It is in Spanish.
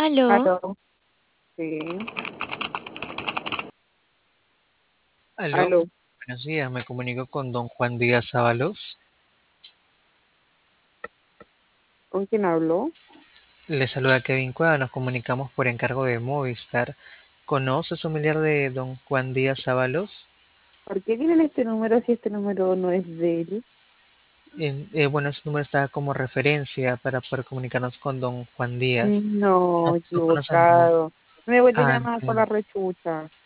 Aló, Aló, sí, aló, aló, buenos días, me comunico con don Juan Díaz Ábalos. ¿con quién habló? Le saluda Kevin Cueva, nos comunicamos por encargo de Movistar. ¿Conoce familiar de don Juan Díaz Ábalos? ¿Por qué tienen este número si este número no es de él? Bueno, ese número está como referencia para poder comunicarnos con don Juan Díaz. No, No conocen. equivocado. Me vuelve a Ah, llamar por entiendo. la rechucha.